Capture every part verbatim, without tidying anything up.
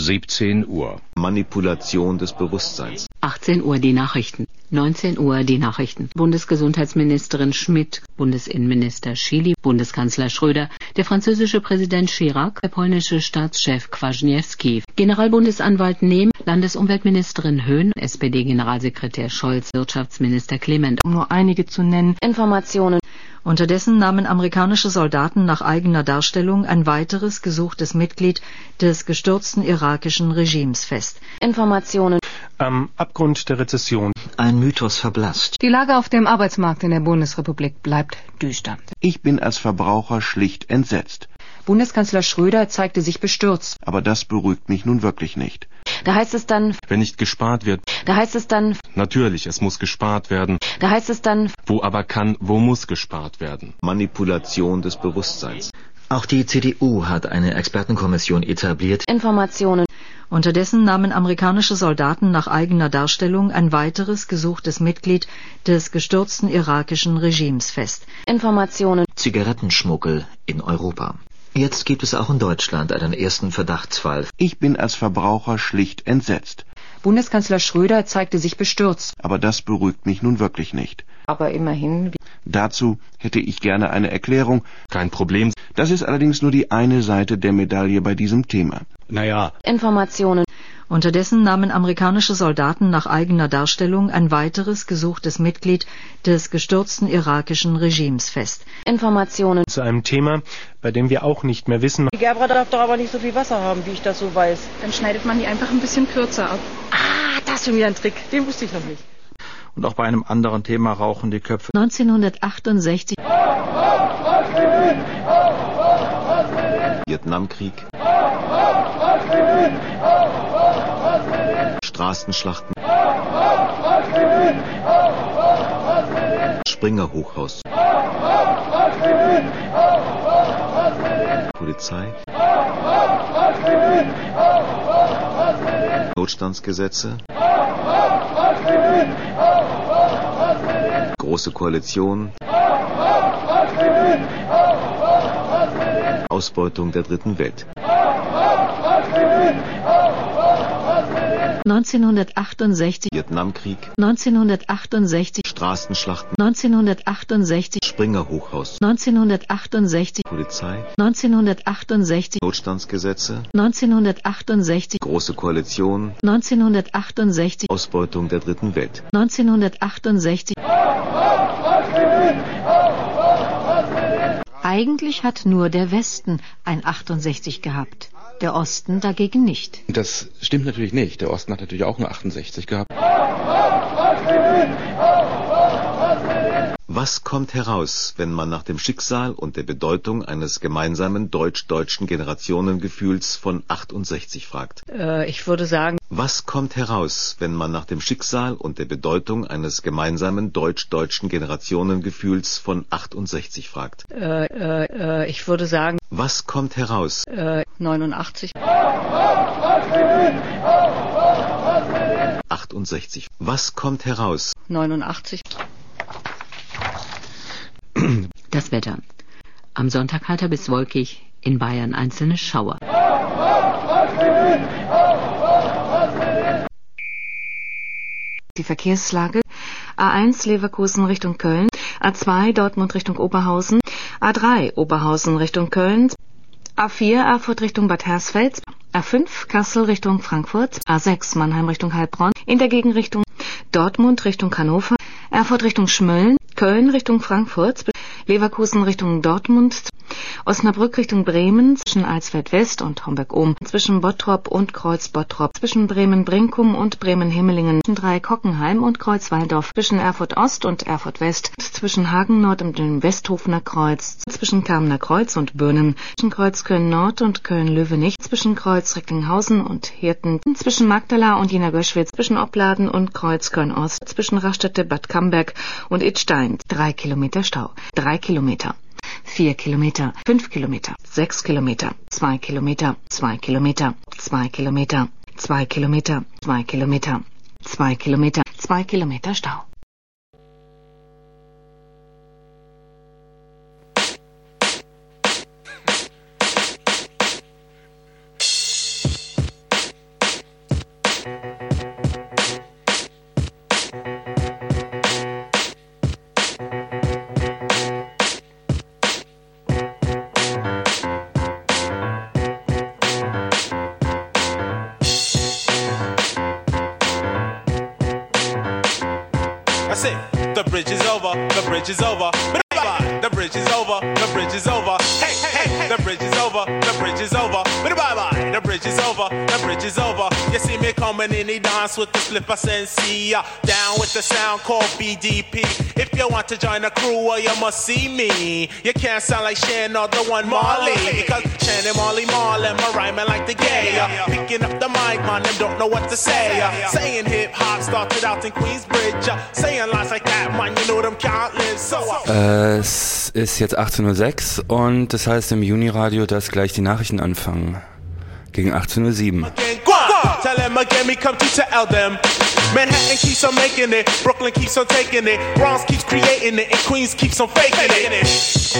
siebzehn Uhr. Manipulation des Bewusstseins. achtzehn Uhr die Nachrichten. neunzehn Uhr die Nachrichten. Bundesgesundheitsministerin Schmidt, Bundesinnenminister Schily, Bundeskanzler Schröder, der französische Präsident Chirac, der polnische Staatschef Kwasniewski, Generalbundesanwalt Nehm, Landesumweltministerin Höhn, S P D-Generalsekretär Scholz, Wirtschaftsminister Clement, um nur einige zu nennen. Informationen. Unterdessen nahmen amerikanische Soldaten nach eigener Darstellung ein weiteres gesuchtes Mitglied des gestürzten irakischen Regimes fest. Informationen. Am Abgrund der Rezession. Ein Mythos verblasst. Die Lage auf dem Arbeitsmarkt in der Bundesrepublik bleibt düster. Ich bin als Verbraucher schlicht entsetzt. Bundeskanzler Schröder zeigte sich bestürzt. Aber das beruhigt mich nun wirklich nicht. Da heißt es dann, Wenn nicht gespart wird. da heißt es dann, Natürlich, es muss gespart werden. da heißt es dann, Wo aber kann, wo muss gespart werden? Manipulation des Bewusstseins. Auch die C D U hat eine Expertenkommission etabliert. Informationen. Unterdessen nahmen amerikanische Soldaten nach eigener Darstellung ein weiteres gesuchtes Mitglied des gestürzten irakischen Regimes fest. Informationen. Zigarettenschmuggel in Europa. Jetzt gibt es auch in Deutschland einen ersten Verdachtsfall. Ich bin als Verbraucher schlicht entsetzt. Bundeskanzler Schröder zeigte sich bestürzt. Aber das beruhigt mich nun wirklich nicht. Aber immerhin. Dazu hätte ich gerne eine Erklärung. Kein Problem. Das ist allerdings nur die eine Seite der Medaille bei diesem Thema. Naja. Informationen. Unterdessen nahmen amerikanische Soldaten nach eigener Darstellung ein weiteres gesuchtes Mitglied des gestürzten irakischen Regimes fest. Informationen. Zu einem Thema, bei dem wir auch nicht mehr wissen. Die Gerbera darf doch aber nicht so viel Wasser haben, wie ich das so weiß. Dann schneidet man die einfach ein bisschen kürzer ab. Ah, das ist schon wieder ein Trick. Den wusste ich noch nicht. Und auch bei einem anderen Thema rauchen die Köpfe. neunzehnhundertachtundsechzig. Vietnamkrieg. Straßenschlachten. Springer Hochhaus. Polizei. Notstandsgesetze. Große Koalition. Ausbeutung der Dritten Welt. neunzehnhundertachtundsechzig. Vietnamkrieg. neunzehnhundertachtundsechzig. Straßenschlachten. neunzehnhundertachtundsechzig. Springer Hochhaus. neunzehnhundertachtundsechzig. Polizei. neunzehnhundertachtundsechzig. Notstandsgesetze. neunzehnhundertachtundsechzig. Große Koalition. neunzehnhundertachtundsechzig. Ausbeutung der Dritten Welt. neunzehnhundertachtundsechzig. Eigentlich hat nur der Westen ein achtundsechzig gehabt, der Osten dagegen nicht. Das stimmt natürlich nicht. Der Osten hat natürlich auch nur achtundsechzig gehabt. Was kommt heraus, wenn man nach dem Schicksal und der Bedeutung eines gemeinsamen deutsch-deutschen Generationengefühls von achtundsechzig fragt? Äh, ich würde sagen... Was kommt heraus, wenn man nach dem Schicksal und der Bedeutung eines gemeinsamen deutsch-deutschen Generationengefühls von achtundsechzig fragt? Äh, äh, ich würde sagen... Was kommt heraus? Äh, neunundachtzig. achtundsechzig. Was kommt heraus? neunundachtzig. Das Wetter. Am Sonntag heiter bis wolkig, in Bayern einzelne Schauer. Die Verkehrslage: A eins Leverkusen Richtung Köln, A zwei Dortmund Richtung Oberhausen, A drei Oberhausen Richtung Köln, A vier Erfurt Richtung Bad Hersfeld, A fünf Kassel Richtung Frankfurt, A sechs Mannheim Richtung Heilbronn, in der Gegenrichtung Dortmund Richtung Hannover, Erfurt Richtung Schmölln, Köln Richtung Frankfurt, Leverkusen Richtung Dortmund, Osnabrück Richtung Bremen, zwischen Alsfeld West und Homberg-Ohm, zwischen Bottrop und Kreuz-Bottrop, zwischen Bremen-Brinkum und Bremen-Himmelingen, zwischen Dreieck-Hockenheim und Kreuz-Walldorf, zwischen Erfurt-Ost und Erfurt-West, zwischen Hagen-Nord und dem Westhofener Kreuz, zwischen Kamener Kreuz und Birnen, zwischen Kreuz-Köln-Nord und Köln-Löwenich, zwischen Kreuz-Recklinghausen und Hirten, zwischen Magdala und Jena-Göschwitz, zwischen Opladen und Kreuz-Köln-Ost, zwischen Raststätte, Bad Camberg und Idstein. Drei Kilometer Stau. Drei Kilometer. Vier Kilometer, fünf Kilometer, sechs Kilometer, zwei Kilometer, zwei Kilometer, zwei Kilometer, zwei Kilometer, zwei Kilometer, zwei Kilometer, zwei Kilometer Stau. bridge is over, the bridge is over. Bye-bye, the bridge is over, the bridge is over. Hey, hey, hey, the bridge is over, the bridge is over. Bye-bye, the bridge is over, the bridge is over. You see me coming in the dance with the slipper sensei. Down with the sound called B D P. If you want to join the crew, well, you must see me. You can't sound like Shan or the one Marley. Because Shan and Marley Marlin, my rhyming like the gay. Uh, picking up the mic, man, and don't know what to say. Uh, saying hip hop started out in Queensbridge. Uh, saying lines like that, man, you know them can't live. So uh, äh, es ist jetzt achtzehn Uhr sechs und das heißt im Juni-Radio, dass gleich die Nachrichten anfangen. Gegen achtzehn Uhr sieben. Tell them again, me come to tell them. Manhattan keeps on making it, Brooklyn keeps on taking it, Bronx keeps creating it, and Queens keeps on faking it.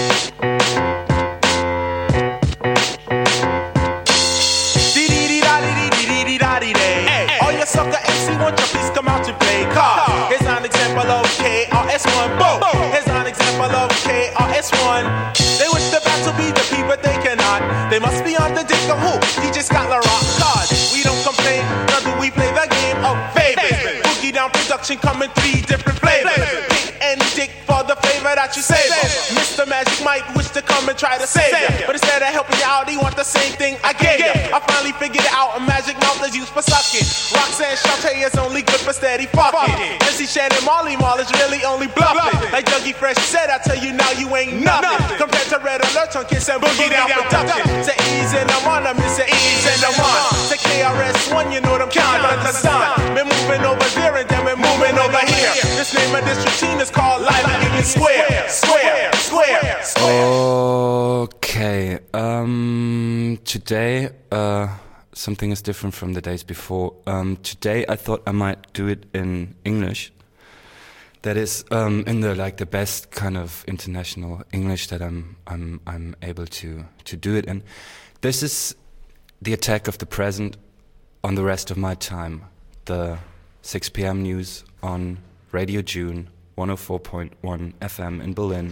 Hey, all your sucker M C, won't you please come out to play? Car. Here's an example of K R S One. Boom. Here's an example of K R S One. They wish the battle be the P, but they cannot. They must be on the dick of who? D J Scott La Rock. God, we don't complain, nor do we play the game of favors. Boogie Down production come in three different flavors. Dick and dick for the flavor that you savor. Mister Magic Mike wish to come and try to save you, but instead of helping you out, he want the same thing I gave you. I finally figured it out, a magic mouth is used for sucking. Roxanne Shantae is only good for steady fucking. Jesse Shannon Marley Marl is really only bluffing. Like Dougie Fresh said, I tell you now you ain't nothing compared to Red Alert on Kiss and Boogie Down production. To ease and I'm on, I'm Mister Ease and I'm on. To K R S One, you know them can't understand. Been moving over there and then we're moving over here. This name of this routine is called Live Union Square. Square, square, square. Okay, um, today, uh, something is different from the days before. Um, today I thought I might do it in English. That is, um, in the, like, the best kind of international English that I'm, I'm, I'm able to, to do it in. This is the attack of the present on the rest of my time. The six p.m. news on Radio June, one oh four point one F M in Berlin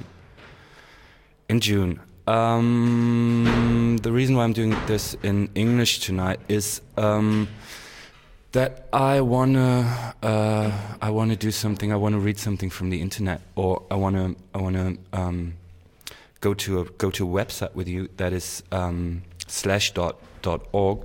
in June. Um, the reason why I'm doing this in English tonight is um, that I wanna uh, I wanna do something. I wanna read something from the internet, or I wanna I wanna um, go to a go to a website with you that is um, slash dot dot org,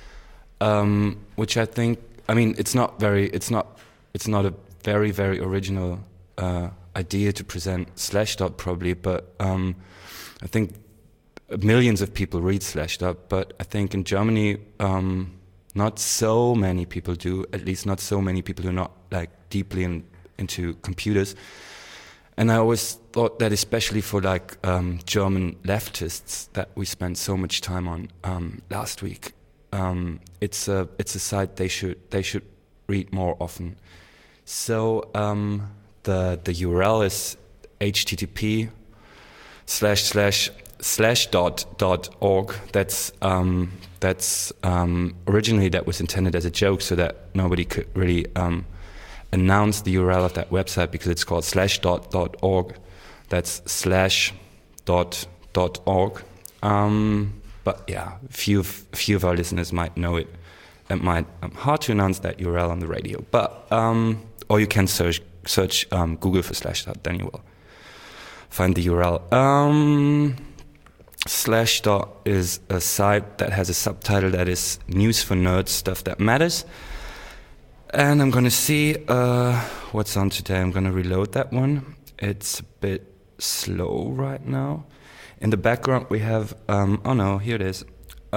um, which I think I mean it's not very it's not it's not a very very original uh, idea to present Slashdot probably, but um, I think millions of people read Slashdot, but I think in Germany um, not so many people do, at least not so many people who are not like deeply in, into computers. And I always thought that especially for like um, German leftists that we spent so much time on um, last week, um, it's a it's a site they should they should read more often. So um, the the U R L is H T T P slash slash slash dot dot org. That's um, that's um, originally that was intended as a joke, so that nobody could really um, announce the U R L of that website because it's called slash dot dot org. That's slash dot dot org. Um, but yeah, few of, few of our listeners might know it. It might um, hard to announce that U R L on the radio, but um, or you can search search um, Google for slash dot, then you will find the U R L. Um, Slashdot is a site that has a subtitle that is News for Nerds, Stuff That Matters. And I'm going to see uh, what's on today. I'm going to reload that one. It's a bit slow right now. In the background we have, um, oh no, here it is.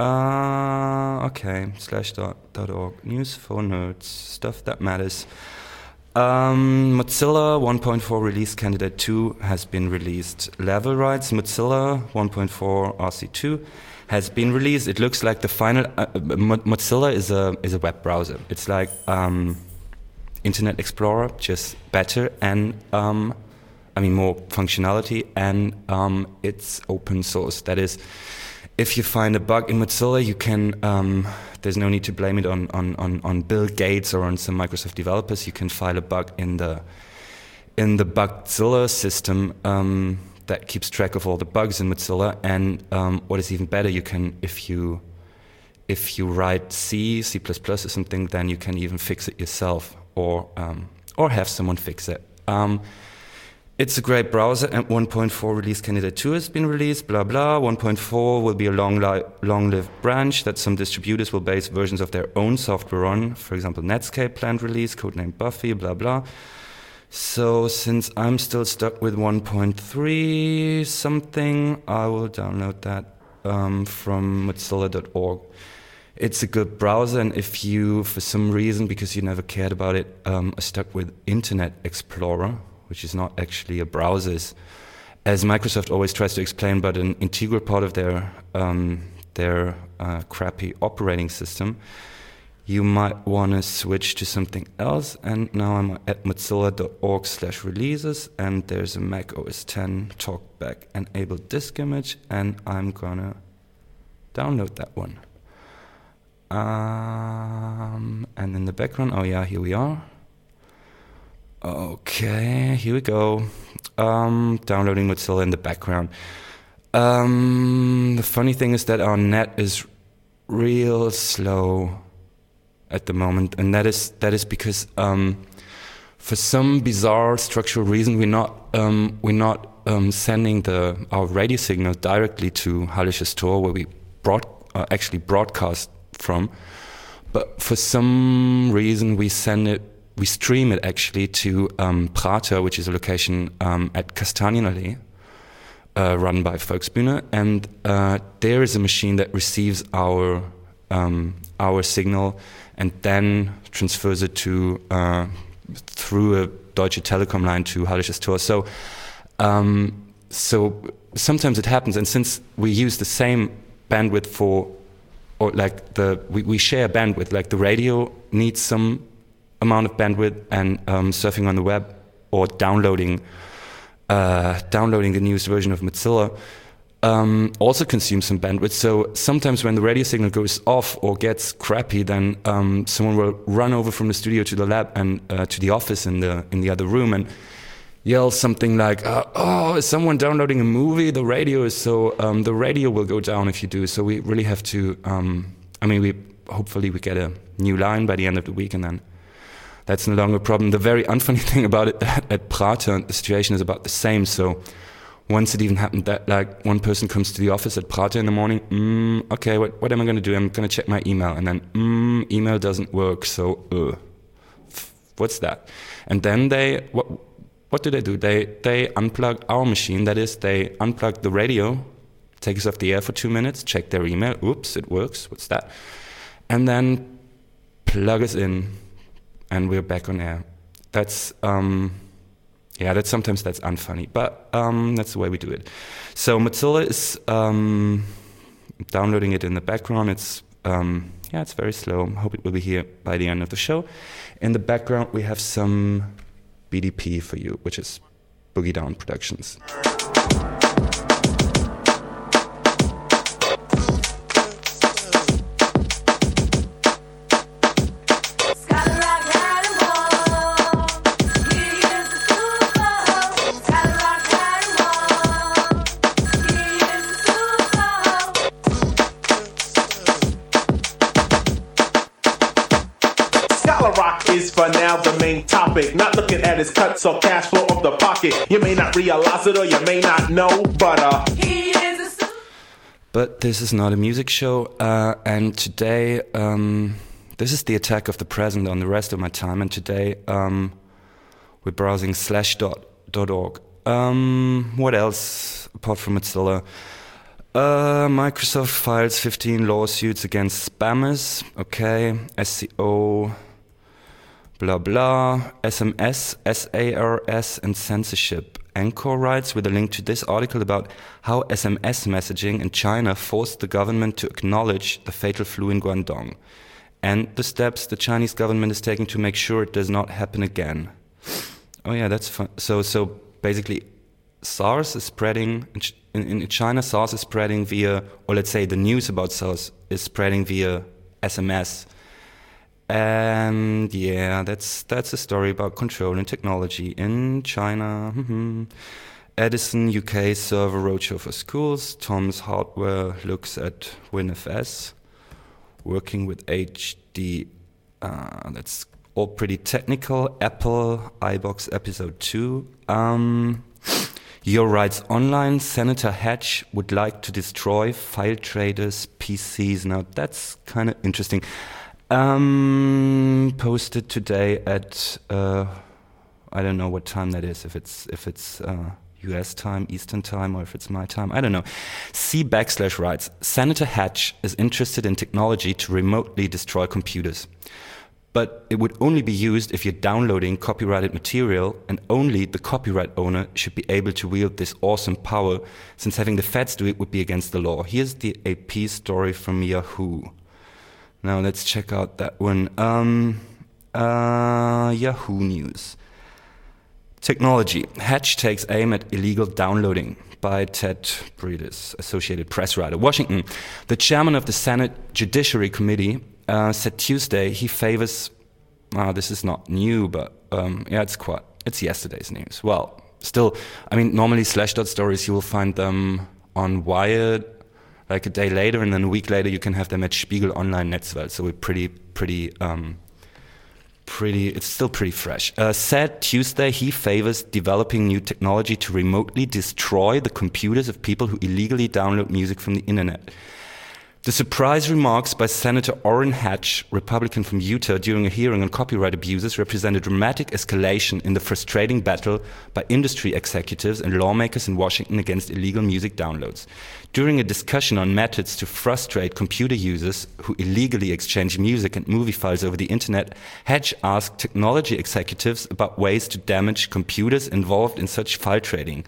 Uh, okay, slashdot dot org, News for Nerds, Stuff That Matters. Um, Mozilla one point four release candidate two has been released. Level rights Mozilla one point four R C two has been released. It looks like the final. Uh, Mo- Mozilla is a is a web browser. It's like um, Internet Explorer, just better and um, I mean more functionality, and um, it's open source. That is, if you find a bug in Mozilla, you can. Um, There's no need to blame it on, on, on, on Bill Gates or on some Microsoft developers. You can file a bug in the in the Bugzilla system um, that keeps track of all the bugs in Mozilla. And um, what is even better, you can if you if you write C, C plus plus or something, then you can even fix it yourself or um, or have someone fix it. Um, It's a great browser, and one point four release candidate two has been released, blah blah. one point four will be a long li- long-lived branch that some distributors will base versions of their own software on. For example, Netscape planned release, codenamed Buffy, blah blah. So since I'm still stuck with one point three something, I will download that um, from mozilla dot org. It's a good browser, and if you, for some reason, because you never cared about it, um, are stuck with Internet Explorer, which is not actually a browser, is, as Microsoft always tries to explain, but an integral part of their um, their uh, crappy operating system, you might want to switch to something else. And now I'm at mozilla dot org slash releases, and there's a Mac O S ten TalkBack enabled disk image, and I'm gonna download that one. Um, and in the background, oh yeah, here we are. Okay, here we go. Um, downloading Mozilla in the background. Um, the funny thing is that our net is real slow at the moment, and that is that is because um, for some bizarre structural reason we're not um, we're not um, sending the our radio signal directly to Hallisches Tor, where we broad, uh, actually broadcast from, but for some reason we send it. We stream it actually to um, Prater, which is a location um, at Kastanienallee, uh, run by Volksbühne, and uh, there is a machine that receives our um, our signal and then transfers it to uh, through a Deutsche Telekom line to Hallisches Tor. So, um, so sometimes it happens, and since we use the same bandwidth for, or like the we, we share bandwidth, like the radio needs some amount of bandwidth, and um, surfing on the web or downloading uh, downloading the newest version of Mozilla um, also consumes some bandwidth. So sometimes when the radio signal goes off or gets crappy, then um, someone will run over from the studio to the lab and uh, to the office in the in the other room and yell something like, uh, "Oh, is someone downloading a movie? The radio is so um, the radio will go down if you do." So we really have to. Um, I mean, we hopefully we get a new line by the end of the week, and then that's no longer a problem. The very unfunny thing about it, that at Prater, the situation is about the same. So once it even happened that like one person comes to the office at Prater in the morning, mm, okay, what, what am I going to do? I'm going to check my email. And then, mm, email doesn't work, so uh, what's that? And then they, what what do they do? They, they unplug our machine. That is, they unplug the radio, take us off the air for two minutes, check their email. Oops, it works. What's that? And then plug us in. And we're back on air. That's, um, yeah, that's sometimes that's unfunny, but um, that's the way we do it. So Mozilla is um, downloading it in the background. It's, um, yeah, it's very slow. I hope it will be here by the end of the show. In the background, we have some B D P for you, which is Boogie Down Productions. For now, the main topic. Not looking at his cuts or cash flow of the pocket. You may not realize it or you may not know, but uh. He is a but this is not a music show, uh, and today um, this is the attack of the present on the rest of my time. And today um, we're browsing slash dot dot org. Um, what else apart from Mozilla? Uh, Microsoft files fifteen lawsuits against spammers. Okay, S C O. Blah blah, S M S, S A R S, and censorship. Anchor writes with a link to this article about how S M S messaging in China forced the government to acknowledge the fatal flu in Guangdong, and the steps the Chinese government is taking to make sure it does not happen again. Oh yeah, that's fun. So so basically, SARS is spreading in, in, in China. SARS is spreading via, or let's say the news about SARS is spreading via S M S. And yeah, that's that's a story about control and technology in China. Mm-hmm. Edison U K server roadshow for schools. Tom's Hardware looks at WinFS, working with H D. Uh, that's all pretty technical. Apple, iBox episode two. Um, Your Rights Online, Senator Hatch would like to destroy file traders' P Cs. Now that's kind of interesting. Um, posted today at uh, I don't know what time that is. If it's if it's uh, U S time, Eastern time, or if it's my time, I don't know. C backslash writes, Senator Hatch is interested in technology to remotely destroy computers. But it would only be used if you're downloading copyrighted material, and only the copyright owner should be able to wield this awesome power, since having the feds do it would be against the law. Here's the A P story from Yahoo. Now let's check out that one. Um, uh, Yahoo News. Technology. Hatch takes aim at illegal downloading, by Ted Breedis, Associated Press writer. Washington. The chairman of the Senate Judiciary Committee Uh, said Tuesday he favors, uh, this is not new, but um, yeah, it's quite, it's yesterday's news. Well, still, I mean, normally Slashdot stories, you will find them on Wired like a day later, and then a week later you can have them at Spiegel Online Netzwelt, so we're pretty, pretty, um, pretty, it's still pretty fresh. Uh, said Tuesday he favors developing new technology to remotely destroy the computers of people who illegally download music from the internet. The surprise remarks by Senator Orrin Hatch, Republican from Utah, during a hearing on copyright abuses represent a dramatic escalation in the frustrating battle by industry executives and lawmakers in Washington against illegal music downloads. During a discussion on methods to frustrate computer users who illegally exchange music and movie files over the internet, Hatch asked technology executives about ways to damage computers involved in such file trading.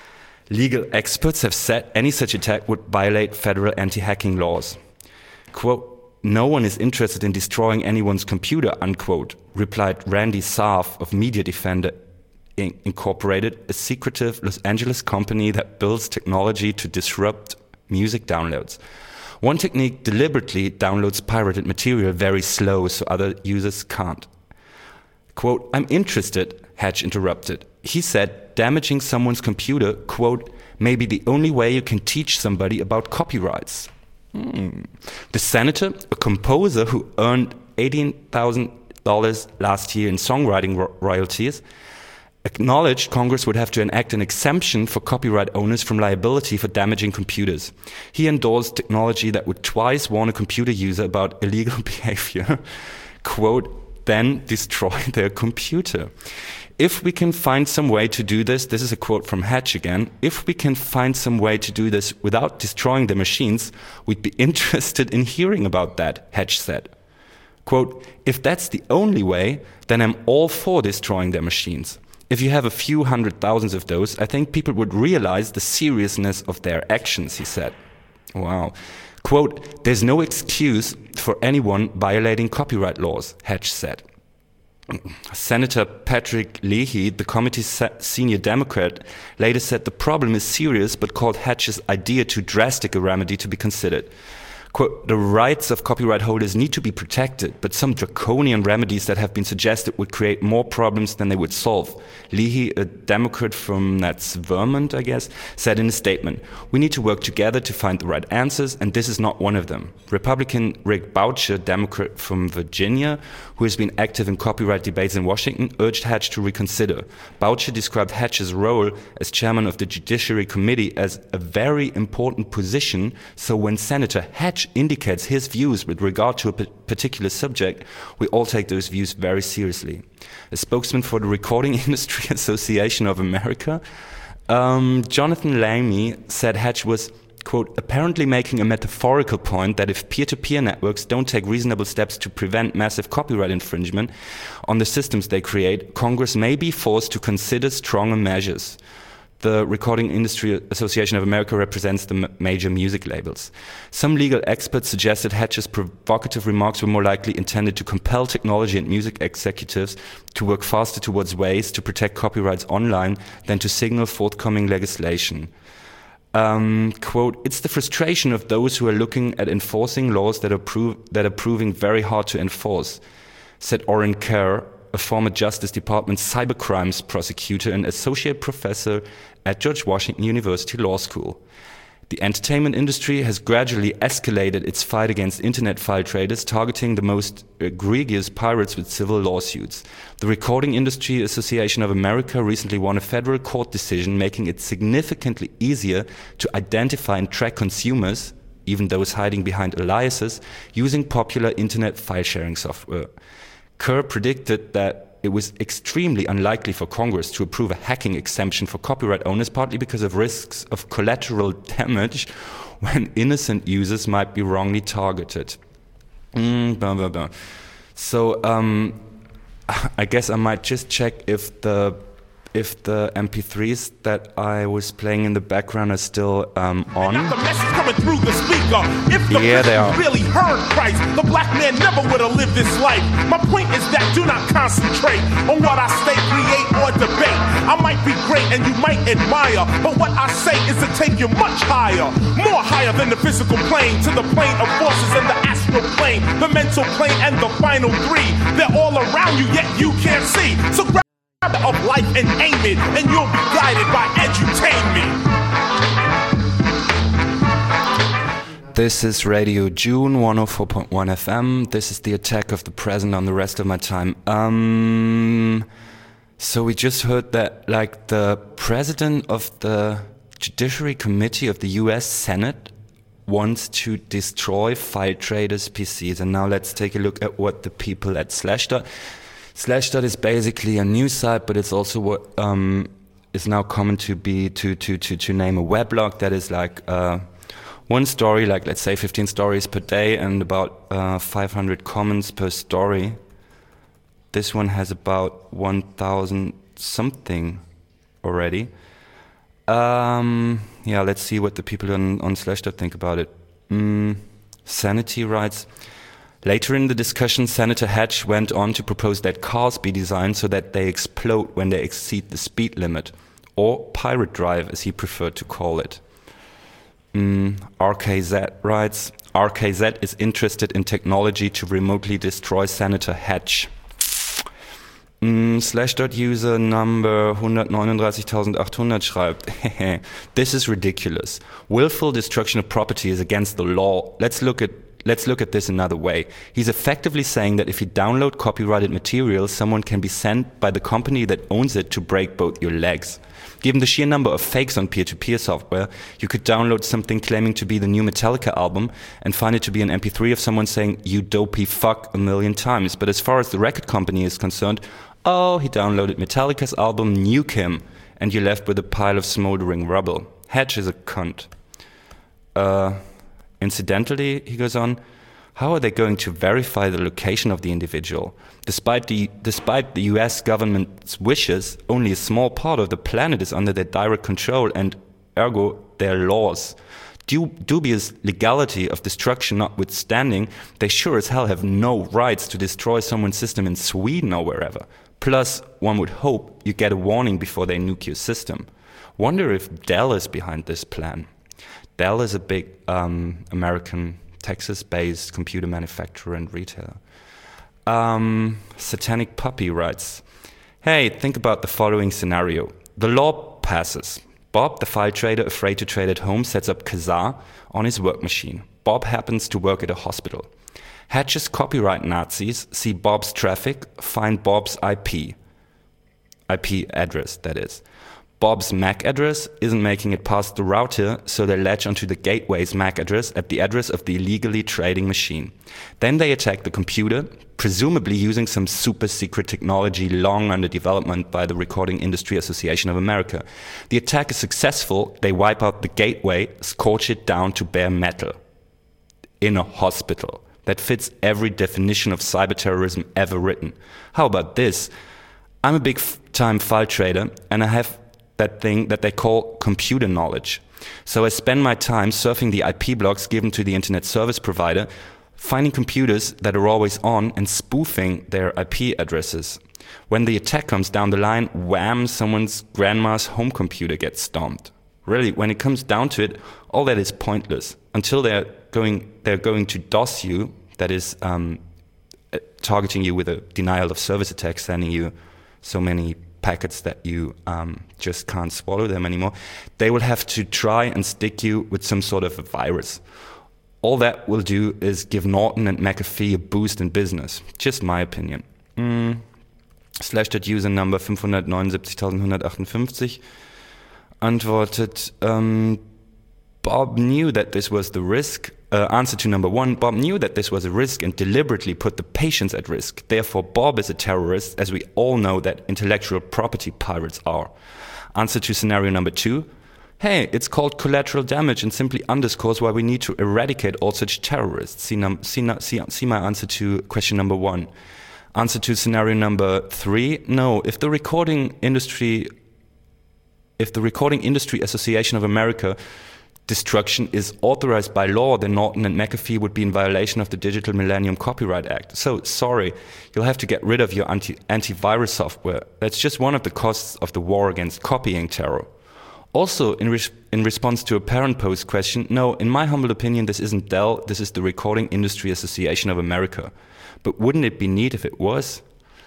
Legal experts have said any such attack would violate federal anti-hacking laws. Quote, no one is interested in destroying anyone's computer, unquote, replied Randy Sarf of Media Defender Incorporated, a secretive Los Angeles company that builds technology to disrupt music downloads. One technique deliberately downloads pirated material very slow so other users can't. Quote, I'm interested, Hatch interrupted. He said, damaging someone's computer, quote, may be the only way you can teach somebody about copyrights. Hmm. The senator, a composer who earned eighteen thousand dollars last year in songwriting ro- royalties, acknowledged Congress would have to enact an exemption for copyright owners from liability for damaging computers. He endorsed technology that would twice warn a computer user about illegal behavior, quote, then destroy their computer. If we can find some way to do this, this is a quote from Hatch again, if we can find some way to do this without destroying the machines, we'd be interested in hearing about that, Hatch said. Quote, if that's the only way, then I'm all for destroying their machines. If you have a few hundred thousands of those, I think people would realize the seriousness of their actions, he said. Wow. Quote, there's no excuse for anyone violating copyright laws, Hatch said. Senator Patrick Leahy, the committee's senior Democrat, later said the problem is serious but called Hatch's idea too drastic a remedy to be considered. Quote, the rights of copyright holders need to be protected, but some draconian remedies that have been suggested would create more problems than they would solve. Leahy, a Democrat from, that's Vermont, I guess, said in a statement, we need to work together to find the right answers, and this is not one of them. Republican Rick Boucher, Democrat from Virginia, who has been active in copyright debates in Washington, urged Hatch to reconsider. Boucher described Hatch's role as chairman of the Judiciary Committee as a very important position, so when Senator Hatch indicates his views with regard to a particular subject, we all take those views very seriously. A spokesman for the Recording Industry Association of America, um, Jonathan Lamy, said Hatch was, quote, apparently making a metaphorical point that if peer-to-peer networks don't take reasonable steps to prevent massive copyright infringement on the systems they create, Congress may be forced to consider stronger measures. The Recording Industry Association of America represents the m- major music labels. Some legal experts suggested Hatch's provocative remarks were more likely intended to compel technology and music executives to work faster towards ways to protect copyrights online than to signal forthcoming legislation. Um, quote, it's the frustration of those who are looking at enforcing laws that are, prov- that are proving very hard to enforce, said Orrin Kerr, a former Justice Department cybercrimes prosecutor and associate professor at George Washington University Law School. The entertainment industry has gradually escalated its fight against internet file traders, targeting the most egregious pirates with civil lawsuits. The Recording Industry Association of America recently won a federal court decision making it significantly easier to identify and track consumers, even those hiding behind aliases, using popular internet file sharing software. Kerr predicted that it was extremely unlikely for Congress to approve a hacking exemption for copyright owners, partly because of risks of collateral damage when innocent users might be wrongly targeted. Mm, blah, blah, blah. So um, I guess I might just check if the if the M P threes that I was playing in the background are still um, on. The message coming through the speaker. If the yeah, they are. really heard Christ, the black man never would have lived this life. My point is that do not concentrate on what I say, create, or debate. I might be great and you might admire, but what I say is to take you much higher, more higher than the physical plane, to the plane of forces and the astral plane, the mental plane and the final three. They're all around you, yet you can't see. So grab of life and aim it, and you'll be guided by edutainment. This is Radio June one oh four point one F M. This is the attack of the present on the rest of my time. Um, so we just heard that, like, the president of the Judiciary Committee of the U S Senate wants to destroy file traders' P Cs. And now let's take a look at what the people at Slashdot. Slashdot is basically a news site, but it's also what um, is now common to be to to to to name a weblog that is like uh, one story, like let's say fifteen stories per day, and about uh, five hundred comments per story. This one has about one thousand something already. Um, yeah, let's see what the people on on Slashdot think about it. Mm, Sanity writes. Later in the discussion, Senator Hatch went on to propose that cars be designed so that they explode when they exceed the speed limit, or pirate drive, as he preferred to call it. Mm, R K Z writes, R K Z is interested in technology to remotely destroy Senator Hatch. Mm, Slashdot user number one nine nine eight eight hundred schreibt, this is ridiculous. Willful destruction of property is against the law. Let's look at Let's look at this another way. He's effectively saying that if you download copyrighted material, someone can be sent by the company that owns it to break both your legs. Given the sheer number of fakes on peer-to-peer software, you could download something claiming to be the new Metallica album and find it to be an M P three of someone saying, "You dopey fuck," a million times. But as far as the record company is concerned, oh, he downloaded Metallica's album, nuke him, and you're left with a pile of smoldering rubble. Hatch is a cunt. Uh... Incidentally, he goes on, how are they going to verify the location of the individual? Despite the, despite the U S government's wishes, only a small part of the planet is under their direct control and, ergo, their laws. Du- dubious legality of destruction notwithstanding, they sure as hell have no rights to destroy someone's system in Sweden or wherever. Plus, one would hope you get a warning before they nuke your system. Wonder if Dell is behind this plan. Dell is a big um, American, Texas-based computer manufacturer and retailer. Um, Satanic Puppy writes, hey, think about the following scenario. The law passes. Bob, the file trader afraid to trade at home, sets up Kazaa on his work machine. Bob happens to work at a hospital. Hatch's copyright Nazis see Bob's traffic, find Bob's I P. I P address, that is. Bob's M A C address isn't making it past the router, so they latch onto the gateway's M A C address at the address of the illegally trading machine. Then they attack the computer, presumably using some super secret technology long under development by the Recording Industry Association of America. The attack is successful, they wipe out the gateway, scorch it down to bare metal. In a hospital. That fits every definition of cyber terrorism ever written. How about this? I'm a big time file trader, and I have that thing that they call computer knowledge. So I spend my time surfing the I P blocks given to the internet service provider, finding computers that are always on and spoofing their I P addresses. When the attack comes down the line, wham, someone's grandma's home computer gets stomped. Really, when it comes down to it, all that is pointless. Until they're going, they're going to DOS you, that is um, targeting you with a denial of service attack, sending you so many packets that you um, just can't swallow them anymore. They will have to try and stick you with some sort of a virus. All that will do is give Norton and McAfee a boost in business. Just my opinion. Mm. Slashdot User Number five neun neun sieben eins acht fünf antwortet, um, Bob knew that this was the risk. Uh, answer to number one, Bob knew that this was a risk and deliberately put the patients at risk. Therefore, Bob is a terrorist, as we all know that intellectual property pirates are. Answer to scenario number two, hey, it's called collateral damage and simply underscores why we need to eradicate all such terrorists. See, num- see, see, see my answer to question number one. Answer to scenario number three, no, if the recording industry, if the Recording Industry Association of America destruction is authorized by law, then Norton and McAfee would be in violation of the Digital Millennium Copyright Act. So, sorry, you'll have to get rid of your anti- antivirus software. That's just one of the costs of the war against copying terror. Also, in, re- in response to a parent post question, no, in my humble opinion, this isn't Dell, this is the Recording Industry Association of America. But wouldn't it be neat if it was?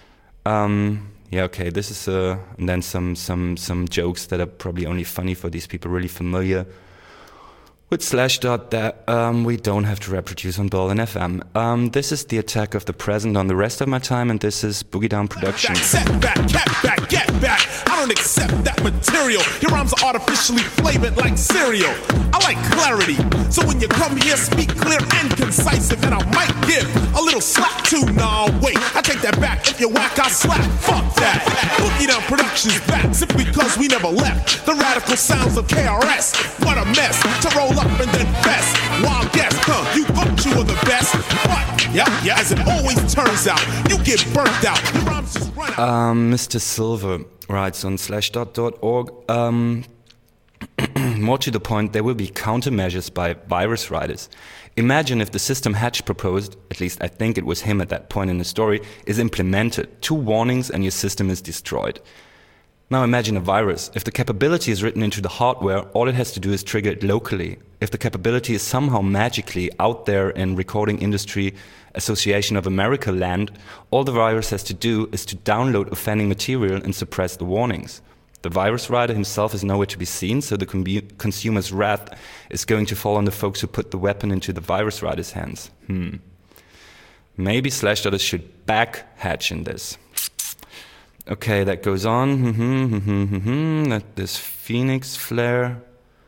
Um, yeah, okay, this is, uh, and then some, some, some jokes that are probably only funny for these people really familiar with Slashdot that um, we don't have to reproduce on Berlin F M. Um, this is the attack of the present on the rest of my time, and this is Boogie Down Productions. Set back, get back, get back. I don't accept that material. Your rhymes are artificially flavored like cereal. I like clarity, so when you come here, speak clear and concise. And I might give a little slap too. Nah, wait, I take that back. If you whack, I slap. Fuck that. Boogie Down Productions back simply because we never left the radical sounds of K R S. What a mess to roll up and then fest. Wild guess, huh? You thought you were the best, but yeah, yeah. As it always turns out, you get burnt out. Your rhymes just run out. Um, Mister Silver writes on slashdot dot org. Um, more to the point, there will be countermeasures by virus writers. Imagine if the system Hatch proposed, at least I think it was him at that point in the story, is implemented. Two warnings and your system is destroyed. Now imagine a virus. If the capability is written into the hardware, all it has to do is trigger it locally. If the capability is somehow magically out there in Recording Industry Association of America land, all the virus has to do is to download offending material and suppress the warnings. The virus writer himself is nowhere to be seen, so the com- consumer's wrath is going to fall on the folks who put the weapon into the virus writer's hands. Hmm. Maybe Slashdot should back Hatch in this. Okay, that goes on. Mm-hmm, mm-hmm, mm-hmm. That this Phoenix Flare.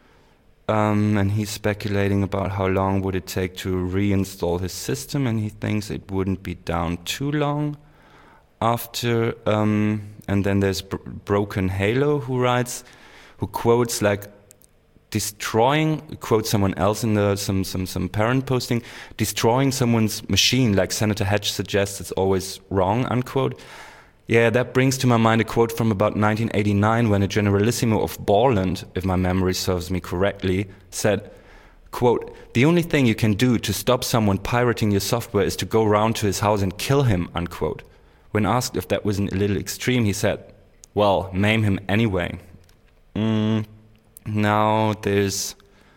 Um, and he's speculating about how long would it take to reinstall his system, and he thinks it wouldn't be down too long after. Um, and then there's Bro- Broken Halo who writes, who quotes like destroying, quotes someone else in the some some some parent posting, destroying someone's machine, like Senator Hatch suggests, it's always wrong, unquote. Yeah, that brings to my mind a quote from about nineteen eighty-nine when a generalissimo of Borland, if my memory serves me correctly, said, quote, "The only thing you can do to stop someone pirating your software is to go round to his house and kill him," unquote. When asked if that wasn't a little extreme, he said, well, maim him anyway. Mm, now there's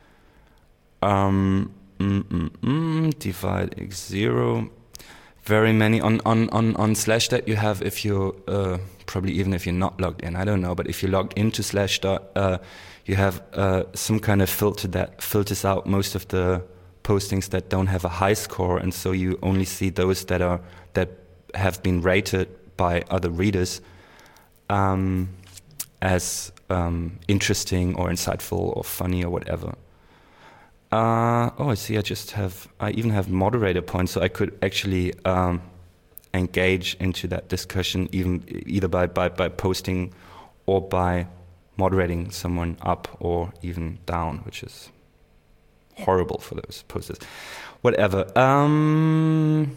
um, mm, mm, mm, divide x zero. Very many on on on on Slashdot you have, if you uh, probably even if you're not logged in, I don't know, but if you're logged into Slashdot, uh, you have uh, some kind of filter that filters out most of the postings that don't have a high score, and so you only see those that are that have been rated by other readers um, as um, interesting or insightful or funny or whatever. Uh, oh, I see. I just have. I even have moderator points, so I could actually um, engage into that discussion, even either by, by, by posting or by moderating someone up or even down, which is horrible for those posters. Whatever. Um,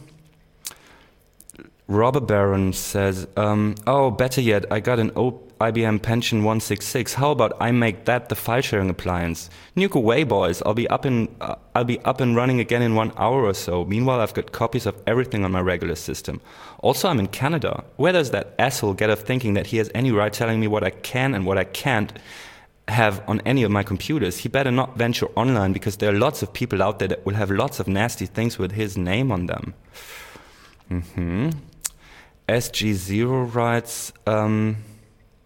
Robert Barron says, um, "Oh, better yet, I got an O- I B M Pension one sixty-six. How about I make that the file sharing appliance? Nuke away, boys. I'll be up in uh, I'll be up and running again in one hour or so. Meanwhile, I've got copies of everything on my regular system. Also, I'm in Canada. Where does that asshole get of thinking that he has any right telling me what I can and what I can't have on any of my computers? He better not venture online, because there are lots of people out there that will have lots of nasty things with his name on them." Mm-hmm. S G zero writes, um,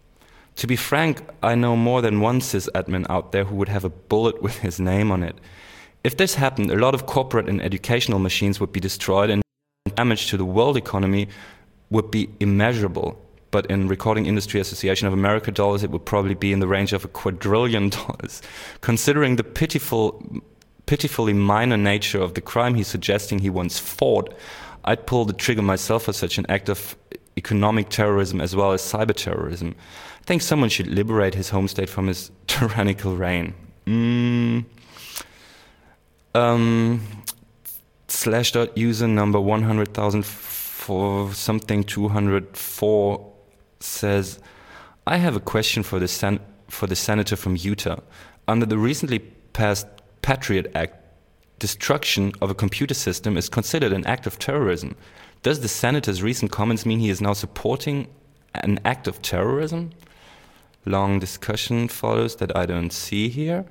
To be frank, I know more than one sysadmin out there who would have a bullet with his name on it. If this happened, a lot of corporate and educational machines would be destroyed and damage to the world economy would be immeasurable. But in Recording Industry Association of America dollars, it would probably be in the range of a quadrillion dollars. Considering the pitiful, pitifully minor nature of the crime he's suggesting he once fought, I'd pull the trigger myself for such an act of economic terrorism as well as cyber terrorism. I think someone should liberate his home state from his tyrannical reign. Mm. Um, slash dot user number one hundred thousand for something two hundred four says, I have a question for the sen- for the senator from Utah. Under the recently passed Patriot Act, destruction of a computer system is considered an act of terrorism. Does the senator's recent comments mean he is now supporting an act of terrorism? Long discussion follows that I don't see here.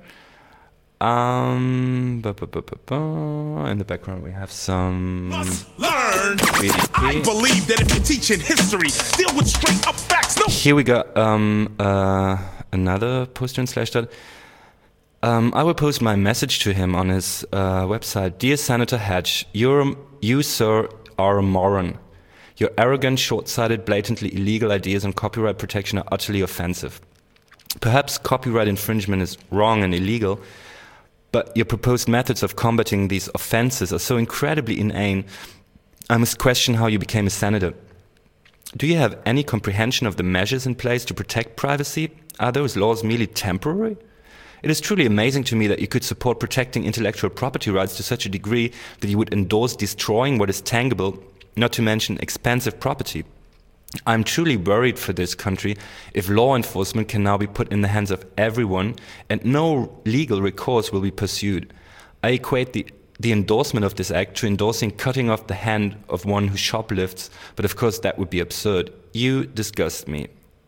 Um, bu- bu- bu- bu- bu- in the background we have some learn. I believe that if you're teaching history, deal with straight up facts. No. Here we got um, uh, another poster in Slashdot. Um, I will post my message to him on his uh, website. Dear Senator Hatch, you're, you, sir, are a moron. Your arrogant, short-sighted, blatantly illegal ideas on copyright protection are utterly offensive. Perhaps copyright infringement is wrong and illegal, but your proposed methods of combating these offenses are so incredibly inane, I must question how you became a senator. Do you have any comprehension of the measures in place to protect privacy? Are those laws merely temporary? It is truly amazing to me that you could support protecting intellectual property rights to such a degree that you would endorse destroying what is tangible, not to mention expensive property. I'm truly worried for this country if law enforcement can now be put in the hands of everyone and no legal recourse will be pursued. I equate the, the endorsement of this act to endorsing cutting off the hand of one who shoplifts, but of course that would be absurd. You disgust me.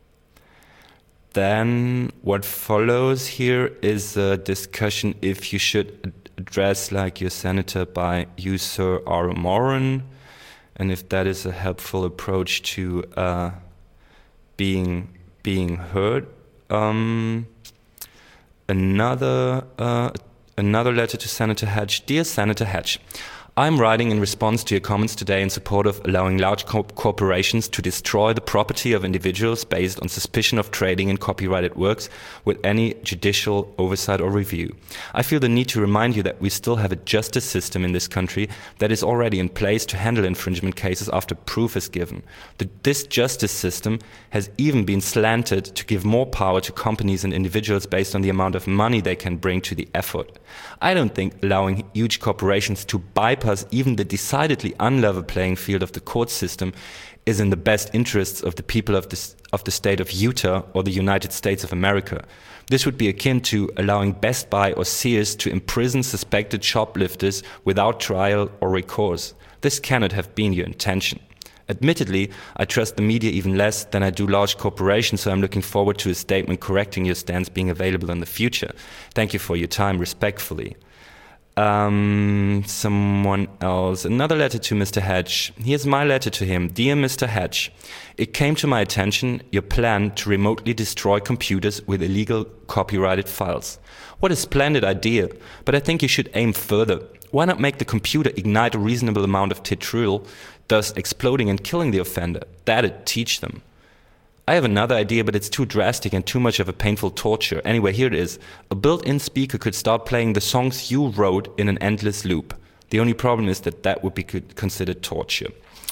Then what follows here is a discussion if you should address like your senator by you, sir, are a moron, and if that is a helpful approach to uh, being being heard. Um, another uh, another letter to Senator Hatch. Dear Senator Hatch, I'm writing in response to your comments today in support of allowing large co- corporations to destroy the property of individuals based on suspicion of trading in copyrighted works with any judicial oversight or review. I feel the need to remind you that we still have a justice system in this country that is already in place to handle infringement cases after proof is given. The, this justice system has even been slanted to give more power to companies and individuals based on the amount of money they can bring to the effort. I don't think allowing huge corporations to bypass even the decidedly unlevel playing field of the court system is in the best interests of the people of, this, of the state of Utah or the United States of America. This would be akin to allowing Best Buy or Sears to imprison suspected shoplifters without trial or recourse. This cannot have been your intention. Admittedly, I trust the media even less than I do large corporations, so I'm looking forward to a statement correcting your stance being available in the future. Thank you for your time, respectfully. Um, someone else. Another letter to Mister Hatch. Here's my letter to him. Dear Mister Hatch, it came to my attention your plan to remotely destroy computers with illegal copyrighted files. What a splendid idea, but I think you should aim further. Why not make the computer ignite a reasonable amount of tetril, thus exploding and killing the offender? That'd teach them. I have another idea, but it's too drastic and too much of a painful torture. Anyway, here it is. A built-in speaker could start playing the songs you wrote in an endless loop. The only problem is that that would be considered torture.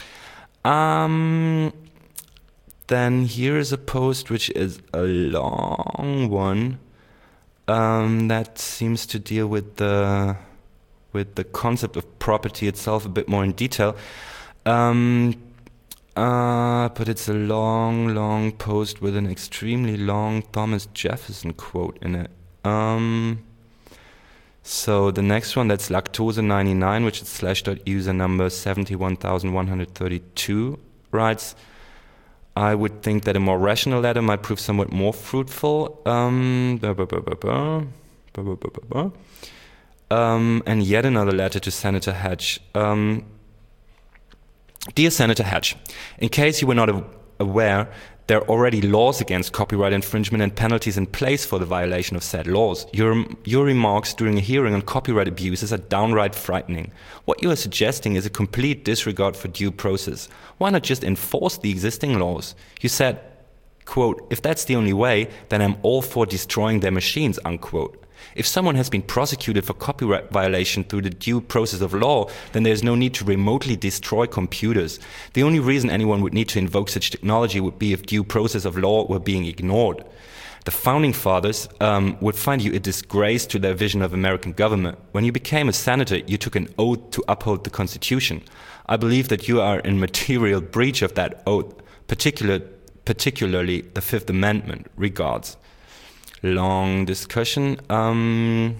Um, then here is a post which is a long one um, that seems to deal with the with the concept of property itself a bit more in detail. Um, uh, but it's a long, long post with an extremely long Thomas Jefferson quote in it. Um, so the next one, that's Lactose ninety-nine, which is slash.user number seventy-one thousand one hundred thirty-two, writes, I would think that a more rational letter might prove somewhat more fruitful. Um, blah, blah, blah, blah, blah, blah, blah, blah, blah. Um, and yet another letter to Senator Hatch. Um, Dear Senator Hatch, in case you were not aware, There are already laws against copyright infringement and penalties in place for the violation of said laws. Your, your remarks during a hearing on copyright abuses are downright frightening. What you are suggesting is a complete disregard for due process. Why not just enforce the existing laws? You said, quote, if that's the only way, then I'm all for destroying their machines, unquote. If someone has been prosecuted for copyright violation through the due process of law, then there's no need to remotely destroy computers. The only reason anyone would need to invoke such technology would be if due process of law were being ignored. The Founding Fathers um, would find you a disgrace to their vision of American government. When you became a senator, you took an oath to uphold the Constitution. I believe that you are in material breach of that oath, particular, particularly the Fifth Amendment. Regards. Long discussion. Um,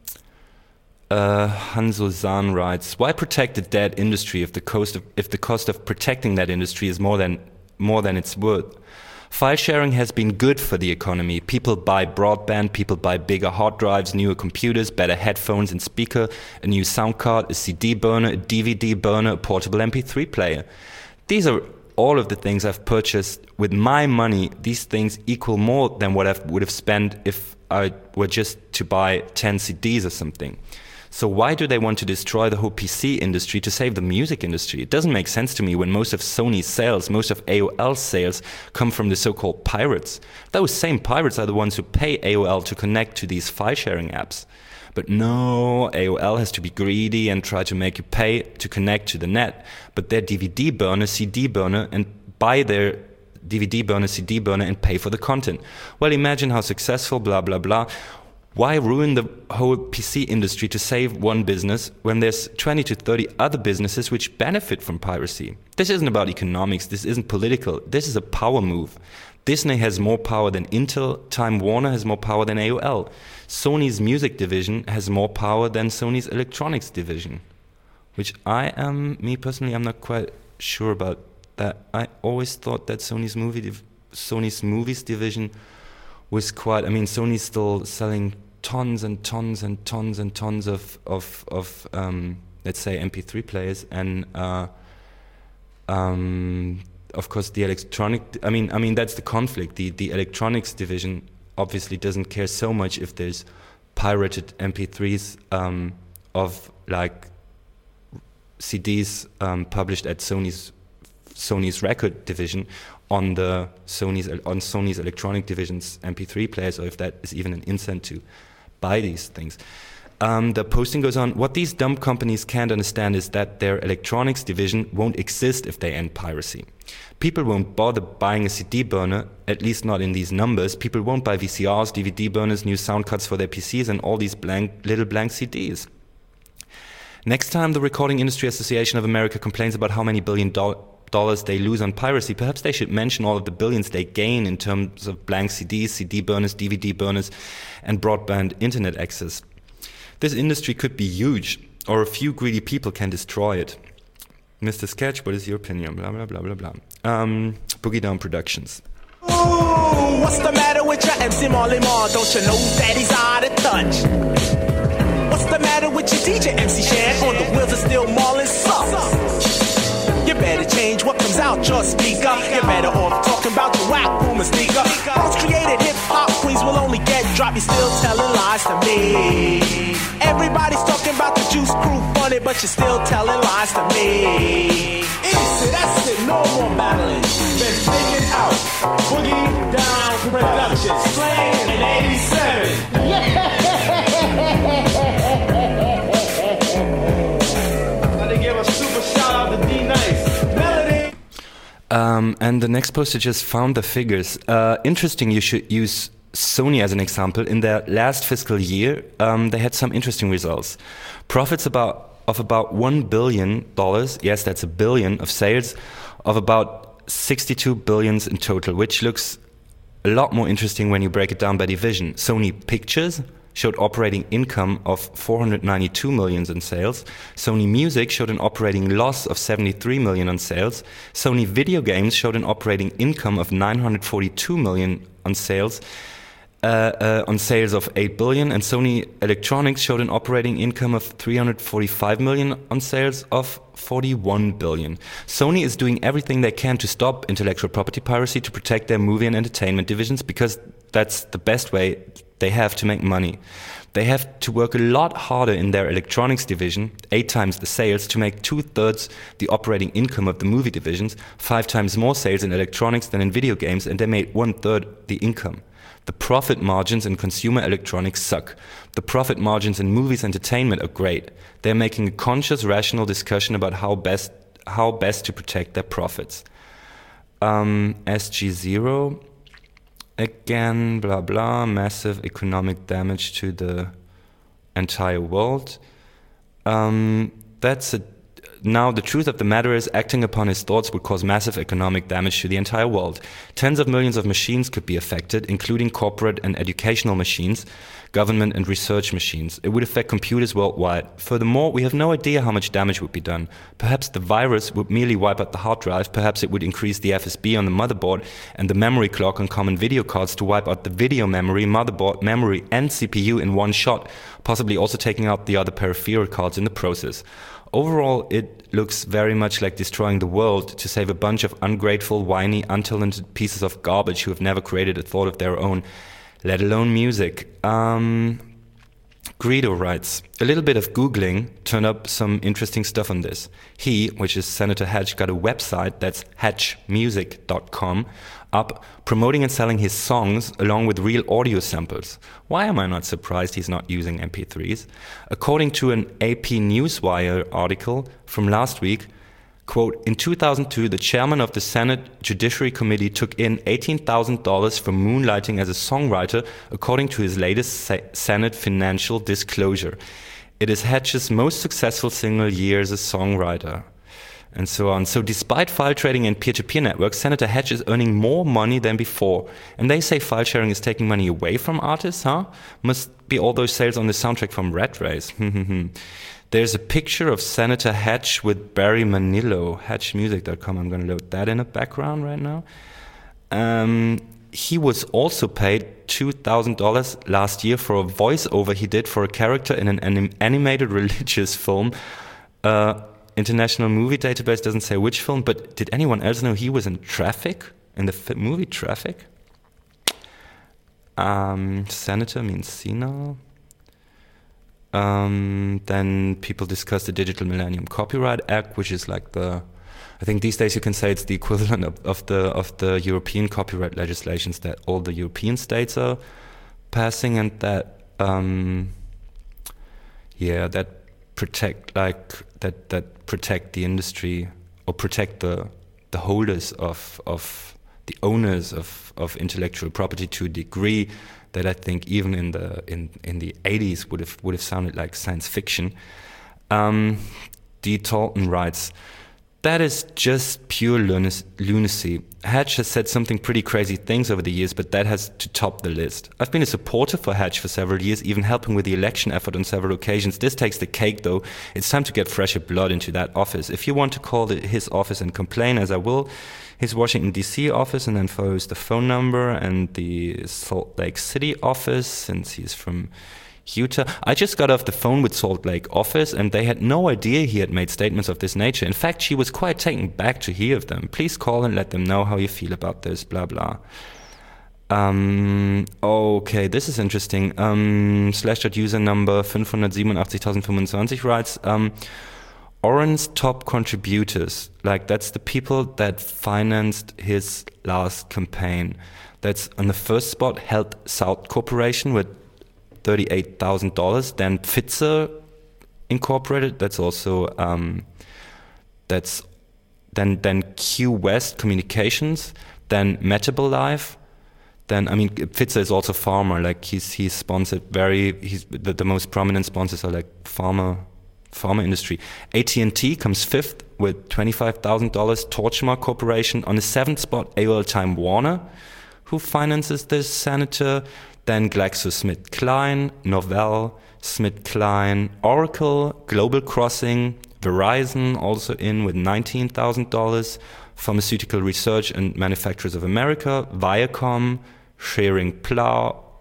uh, Hanzo Zahn writes, why protect the dead industry if the cost of, if the cost of protecting that industry is more than, more than it's worth? File sharing has been good for the economy. People buy broadband, people buy bigger hard drives, newer computers, better headphones and speaker, a new sound card, a C D burner, a D V D burner, a portable M P three player. These are all of the things I've purchased with my money. These things equal more than what I would have spent if I were just to buy ten C Ds or something. So why do they want to destroy the whole P C industry to save the music industry? It doesn't make sense to me when most of Sony's sales, most of A O L's sales come from the so-called pirates. Those same pirates are the ones who pay A O L to connect to these file-sharing apps. But no, A O L has to be greedy and try to make you pay to connect to the net. But their D V D burner, C D burner, and buy their D V D burner, C D burner, and pay for the content. Well, imagine how successful, blah, blah, blah. Why ruin the whole P C industry to save one business when there's twenty to thirty other businesses which benefit from piracy? This isn't about economics, this isn't political, this is a power move. Disney has more power than Intel, Time Warner has more power than A O L. Sony's music division has more power than Sony's electronics division. Which I am, me personally, I'm not quite sure about that. I always thought that Sony's movie, div- Sony's movies division was quite, I mean, Sony's still selling tons and tons and tons and tons of, of, of um, let's say, M P three players, and uh, um, of course the electronic, I mean, I mean that's the conflict. The, the electronics division obviously doesn't care so much if there's pirated M P threes um, of like C Ds um, published at Sony's Sony's record division on the Sony's on Sony's electronic division's M P three players, or if that is even an incentive to buy these things. Um, the posting goes on, what these dumb companies can't understand is that their electronics division won't exist if they end piracy. People won't bother buying a C D burner, at least not in these numbers. People won't buy V C Rs, D V D burners, new sound cards for their P Cs, and all these blank little blank C Ds. Next time the Recording Industry Association of America complains about how many billion dollars dollars they lose on piracy, perhaps they should mention all of the billions they gain in terms of blank C Ds, C D burners, D V D burners, and broadband internet access. This industry could be huge, or a few greedy people can destroy it. Mister Sketch, what is your opinion? Blah, blah, blah, blah, blah. Um, Boogie Down Productions. Ooh, what's the matter with your M C Marley Marl? Don't you know that he's out of touch? What's the matter with your D J M C Shan? On the wheels are still Marlin sucks. You better change what comes out your speaker. You're better off talking about your whack boomer sneaker. Most created hip-hop queens will only get dropped. You're still telling lies to me. Everybody's talking about the Juice Crew funny, but you're still telling lies to me. Easy, that's it, no more battling. Been taken out. Boogie Down Productions. Slain in eighty-seven. Yeah. Um, and the next poster just found the figures. Uh, interesting, you should use Sony as an example. In their last fiscal year, um, they had some interesting results. Profits about of about one billion dollars, yes, that's a billion, of sales, of about sixty-two billions in total, which looks a lot more interesting when you break it down by division. Sony Pictures showed operating income of four hundred ninety-two million in sales. Sony Music showed an operating loss of seventy-three million on sales. Sony Video Games showed an operating income of nine hundred forty-two million on sales. Uh, uh, on sales of eight billion, and Sony Electronics showed an operating income of three hundred forty-five million on sales of forty-one billion. Sony is doing everything they can to stop intellectual property piracy, to protect their movie and entertainment divisions, because that's the best way they have to make money. They have to work a lot harder in their electronics division, eight times the sales, to make two-thirds the operating income of the movie divisions, five times more sales in electronics than in video games, and they made one-third the income. The profit margins in consumer electronics suck. The profit margins in movies entertainment are great. They're making a conscious, rational discussion about how best how best to protect their profits. Um, S G Zero, again, blah blah, massive economic damage to the entire world. Um, that's a Now, the truth of the matter is, acting upon his thoughts would cause massive economic damage to the entire world. Tens of millions of machines could be affected, including corporate and educational machines, government and research machines. It would affect computers worldwide. Furthermore, we have no idea how much damage would be done. Perhaps the virus would merely wipe out the hard drive. Perhaps it would increase the F S B on the motherboard and the memory clock on common video cards to wipe out the video memory, motherboard, memory, and C P U in one shot, possibly also taking out the other peripheral cards in the process. Overall, it looks very much like destroying the world to save a bunch of ungrateful, whiny, untalented pieces of garbage who have never created a thought of their own, let alone music. Um, Greedo writes, a little bit of Googling turned up some interesting stuff on this. He, which is Senator Hatch, got a website, that's hatch music dot com, up promoting and selling his songs along with real audio samples. Why am I not surprised he's not using M P threes? According to an A P Newswire article from last week, quote, in two thousand two, the chairman of the Senate Judiciary Committee took in eighteen thousand dollars for moonlighting as a songwriter, according to his latest sa- Senate financial disclosure. It is Hatch's most successful single year as a songwriter, and so on. So despite file trading and peer-to-peer networks, Senator Hatch is earning more money than before. And they say file sharing is taking money away from artists, huh? Must be all those sales on the soundtrack from Red Race. There's a picture of Senator Hatch with Barry Manilow, hatch music dot com. I'm going to load that in the background right now. Um, he was also paid two thousand dollars last year for a voiceover he did for a character in an anim- animated religious film. Uh, International Movie Database doesn't say which film, but did anyone else know he was in Traffic? In the f- movie Traffic? Um, Senator means senile. Um, then people discuss the Digital Millennium Copyright Act, which is like the, I think these days you can say it's the equivalent of, of the of the European copyright legislations that all the European states are passing, and that, um, yeah, that protect like that that protect the industry or protect the the holders of of the owners of, of intellectual property to a degree that I think even in the in, in the eighties would have would have sounded like science fiction. Um, D. Talton writes, that is just pure lunacy. Hatch has said something pretty crazy things over the years, but that has to top the list. I've been a supporter for Hatch for several years, even helping with the election effort on several occasions. This takes the cake, though. It's time to get fresher blood into that office. If you want to call the, his office and complain, as I will, his Washington, D C office, and then follows the phone number, and the Salt Lake City office, since he's from Utah. I just got off the phone with Salt Lake office, and they had no idea he had made statements of this nature. In fact, she was quite taken back to hear of them. Please call and let them know how you feel about this, blah, blah. Um, okay, this is interesting. Um, Slashdot user number five seven eight zero zero two five writes, um, Oren's top contributors, like that's the people that financed his last campaign. That's on the first spot, Health South Corporation with thirty-eight thousand dollars. Then Pfizer Incorporated, that's also, um, that's, then then Q West Communications, then Metabolife, then, I mean, Pfizer is also pharma, like he's he's sponsored very, he's the, the most prominent sponsors are like pharma, pharma industry. A T and T comes fifth with twenty-five thousand dollars. Torchmark Corporation on the seventh spot, A O L Time Warner, who finances this senator. Then GlaxoSmithKline, Novell, SmithKline, Oracle, Global Crossing, Verizon also in with nineteen thousand dollars, Pharmaceutical Research and Manufacturers of America, Viacom, Schering Plough,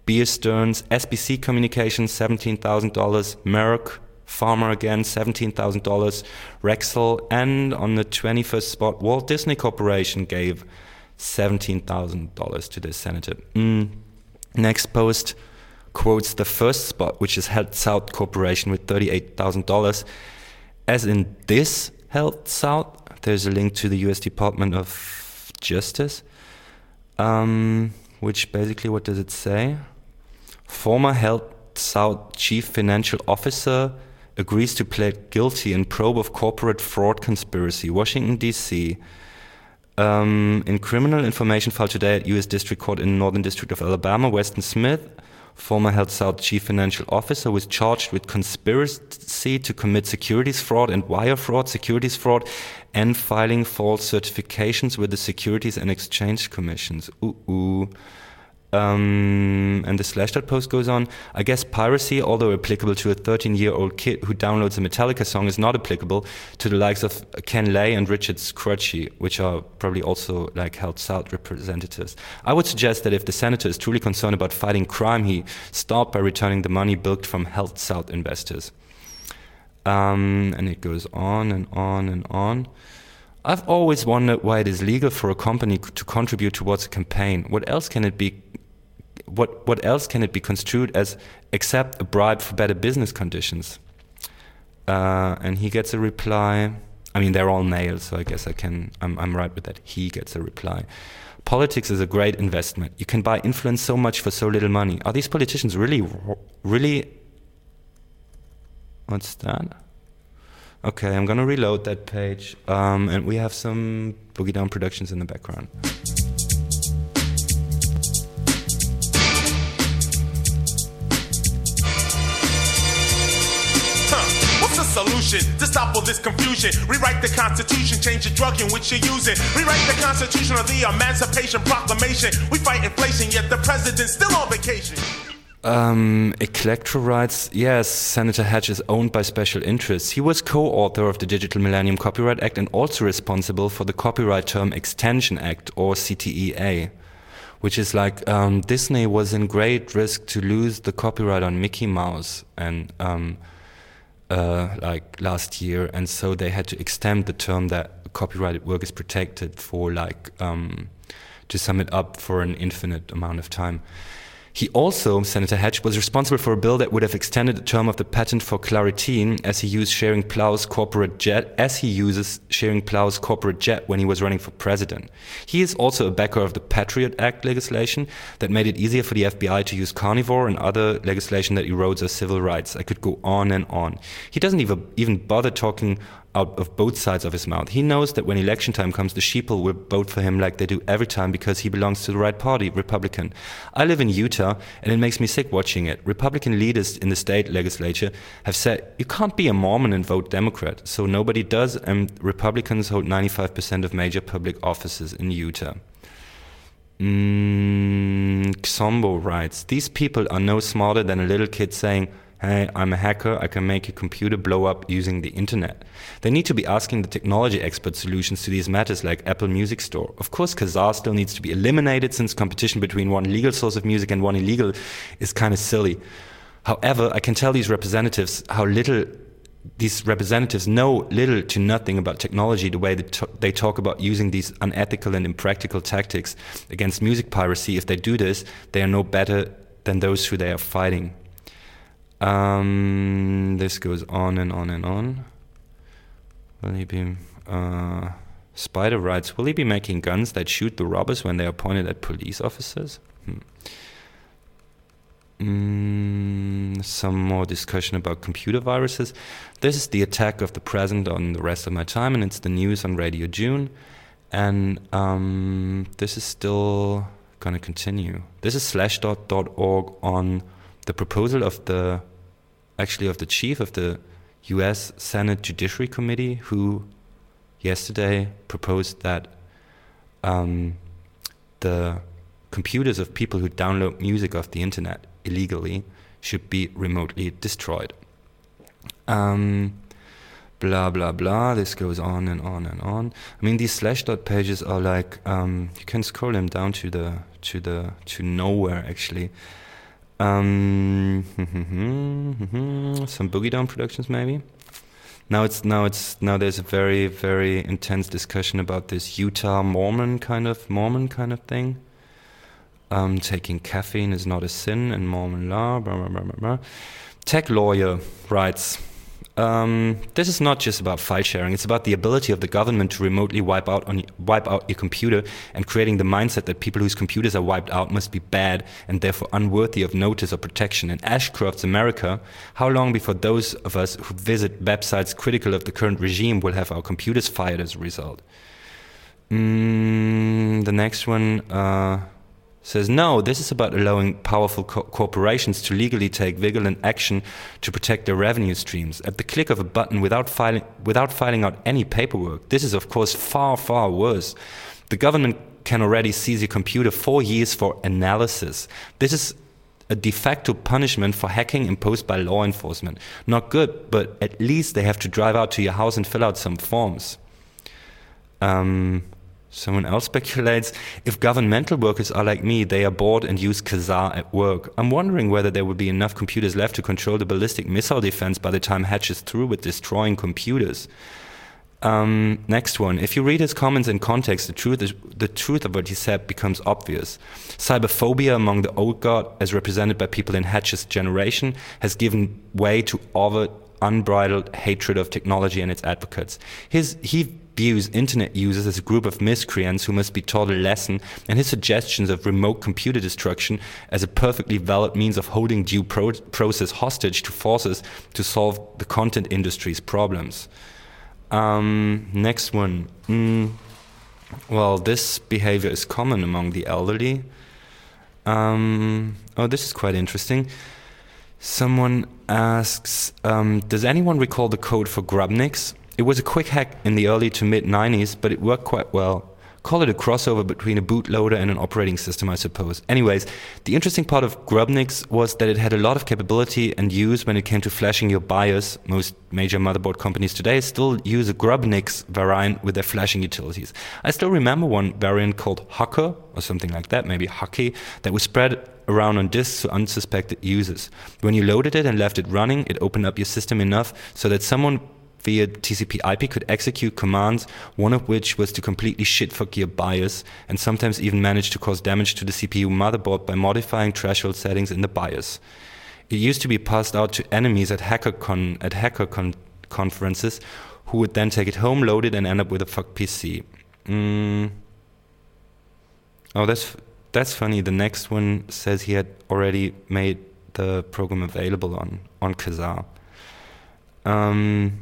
Beer Stearns, S B C Communications, seventeen thousand dollars, Merck, Pharma again, seventeen thousand dollars, Rexall, and on the twenty-first spot, Walt Disney Corporation gave seventeen thousand dollars to this senator. Mm. Next post quotes the first spot, which is Health South Corporation with thirty-eight thousand dollars. As in this Health South, there's a link to the U S Department of Justice, um, which basically, what does it say? Former Health South Chief Financial Officer agrees to plead guilty in probe of corporate fraud conspiracy, Washington, D C Um, in criminal information filed today at U S District Court in Northern District of Alabama, Weston Smith, former Health South Chief Financial Officer, was charged with conspiracy to commit securities fraud and wire fraud, securities fraud, and filing false certifications with the Securities and Exchange Commissions. Ooh, ooh. Um, and the Slashdot post goes on, I guess piracy, although applicable to a thirteen-year-old kid who downloads a Metallica song, is not applicable to the likes of Ken Lay and Richard Scrutchy, which are probably also like Health South representatives. I would suggest that if the senator is truly concerned about fighting crime, he start by returning the money bilked from Health South investors. Um, and it goes on and on and on. I've always wondered why it is legal for a company to contribute towards a campaign. What else can it be? What what else can it be construed as except a bribe for better business conditions? Uh, and he gets a reply. I mean, they're all male, so I guess I can. I'm I'm right with that. He gets a reply. Politics is a great investment. You can buy influence so much for so little money. Are these politicians really, really? What's that? Okay, I'm gonna reload that page, um, and we have some Boogie Down Productions in the background. Solution to stop all this confusion. Rewrite the Constitution, change the drug in which you're using. Rewrite the Constitution or the Emancipation Proclamation. We fight inflation, yet the president's still on vacation. Um, Electoral rights, yes, Senator Hatch is owned by special interests. He was co-author of the Digital Millennium Copyright Act and also responsible for the Copyright Term Extension Act, or C T E A, which is like um, Disney was in great risk to lose the copyright on Mickey Mouse and um, uh, like last year, and so they had to extend the term that copyrighted work is protected for like um, to sum it up for an infinite amount of time. He also, Senator Hatch, was responsible for a bill that would have extended the term of the patent for Claritine as he used Schering-Plough's corporate jet, as he uses Schering-Plough's corporate jet when he was running for president. He is also a backer of the Patriot Act legislation that made it easier for the F B I to use carnivore and other legislation that erodes our civil rights. I could go on and on. He doesn't even, even bother talking out of both sides of his mouth. He knows that when election time comes, the sheeple will vote for him like they do every time because he belongs to the right party, Republican. I live in Utah, and it makes me sick watching it. Republican leaders in the state legislature have said, you can't be a Mormon and vote Democrat, so nobody does, and Republicans hold ninety-five percent of major public offices in Utah. Mm, Xombo writes, these people are no smarter than a little kid saying, hey, I'm a hacker, I can make your computer blow up using the internet. They need to be asking the technology expert solutions to these matters like Apple Music Store. Of course, Kazaa still needs to be eliminated since competition between one legal source of music and one illegal is kind of silly. However, I can tell these representatives how little these representatives know little to nothing about technology, the way they, t- they talk about using these unethical and impractical tactics against music piracy. If they do this, they are no better than those who they are fighting. Um, this goes on and on and on. Will he be, uh, Spider writes, will he be making guns that shoot the robbers when they are pointed at police officers? Hmm. Mm, some more discussion about computer viruses. This is the attack of the present on the rest of my time, and it's the news on Radio June. And um, this is still going to continue. This is slashdot dot org on the proposal of the, actually of the chief of the U S Senate Judiciary Committee, who yesterday proposed that um, the computers of people who download music off the internet illegally should be remotely destroyed. Um, blah, blah, blah. This goes on and on and on. I mean, these Slashdot pages are like, um, you can scroll them down to the, to the, to nowhere actually. Um, some Boogie Down Productions, maybe. Now it's now it's now there's a very very intense discussion about this Utah Mormon kind of Mormon kind of thing. Um, taking caffeine is not a sin in Mormon law. Blah, blah, blah, blah, blah. Tech lawyer writes, um, this is not just about file sharing. It's about the ability of the government to remotely wipe out on wipe out your computer and creating the mindset that people whose computers are wiped out must be bad and therefore unworthy of notice or protection. In Ashcroft's America, how long before those of us who visit websites critical of the current regime will have our computers fired as a result? Mm, the next one uh, says, no, this is about allowing powerful co- corporations to legally take vigilant action to protect their revenue streams at the click of a button without filing, without filing out any paperwork. This is, of course, far, far worse. The government can already seize your computer for years for analysis. This is a de facto punishment for hacking imposed by law enforcement. Not good, but at least they have to drive out to your house and fill out some forms. Um... Someone else speculates, if governmental workers are like me, they are bored and use Kazaa at work. I'm wondering whether there will be enough computers left to control the ballistic missile defense by the time Hatch is through with destroying computers. Um, next one. If you read his comments in context, the truth is, the truth of what he said becomes obvious. Cyberphobia among the old guard, as represented by people in Hatch's generation, has given way to overt, unbridled hatred of technology and its advocates. His, he views internet users as a group of miscreants who must be taught a lesson, and his suggestions of remote computer destruction as a perfectly valid means of holding due pro- process hostage to forces to solve the content industry's problems. Um, next one. Mm, well, this behavior is common among the elderly. Um, oh, this is quite interesting. Someone asks, um, does anyone recall the code for Grubnix? It was a quick hack in the early to mid nineties, but it worked quite well. Call it a crossover between a bootloader and an operating system, I suppose. Anyways, the interesting part of Grubnix was that it had a lot of capability and use when it came to flashing your BIOS. Most major motherboard companies today still use a Grubnix variant with their flashing utilities. I still remember one variant called Hacker, or something like that, maybe Hacky, that was spread around on disks to unsuspected users. When you loaded it and left it running, it opened up your system enough so that someone via T C P I P could execute commands, one of which was to completely shitfuck your BIOS and sometimes even manage to cause damage to the C P U motherboard by modifying threshold settings in the BIOS. It used to be passed out to enemies at hacker con- at hacker con- conferences who would then take it home, load it, and end up with a fuck P C. Mm. Oh, that's that's funny. The next one says he had already made the program available on, on Kazaa. Um...